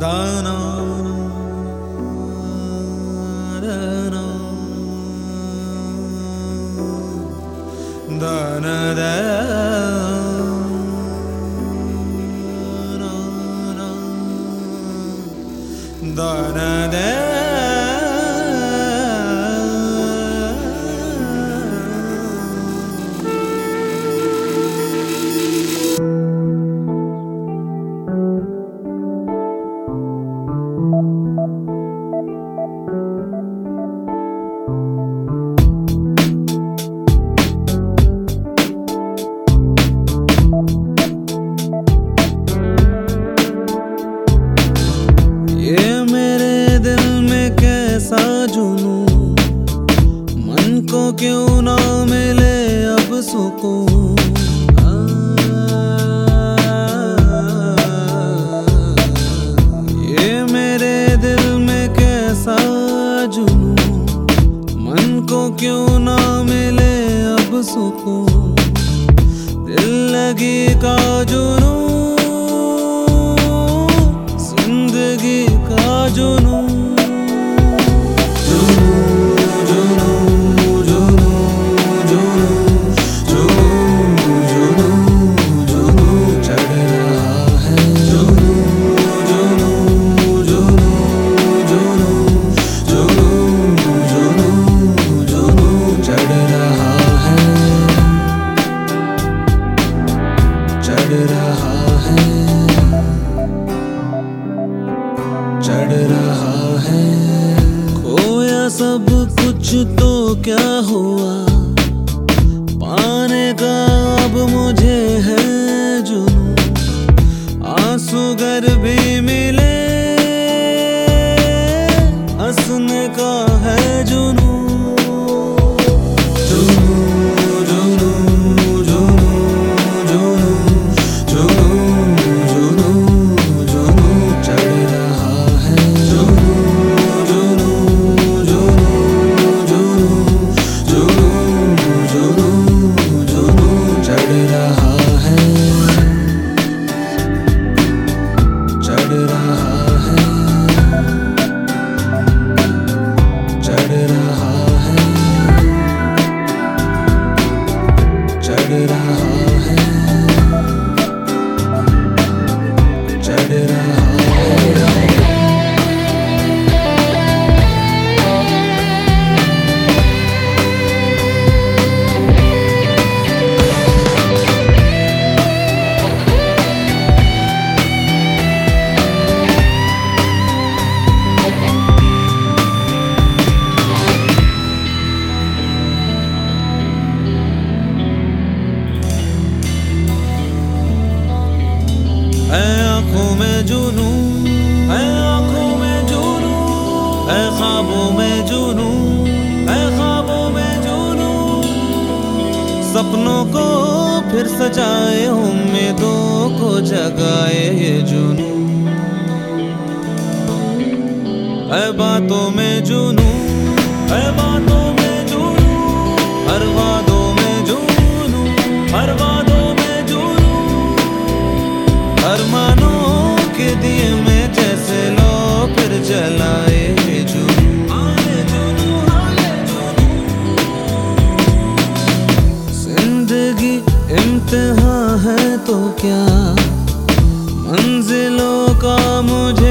दाना दाना दाना दाना दाना जुनूं मन को क्यों ना मिले अब सुकून। ये मेरे दिल में कैसा जुनूं मन को क्यों ना मिले अब सुकून। दिल लगी का जुनूं जिंदगी का जुनूं। चढ़ रहा है खोया सब कुछ तो क्या हुआ। पाने का अब मुझे है जुनूं। आंसू गर भी मिले हंसने का है जुनूं। आँखों में जुनूं है, आँखों में जुनूं है, ख्वाबों में जुनूं है, ख्वाबों में जुनूं। सपनों को फिर सजाए उम्मीदों को जगाए ये जुनूं है। बातों में जुनूं है, बातों में जुनूं हर वादों में जुनूं हर वादों में जुनूं। अरमानों के दिए में जैसे लो फिर जलाए ये जुनूं। जिंदगी इम्तिहान है तो क्या मंजिलों का मुझे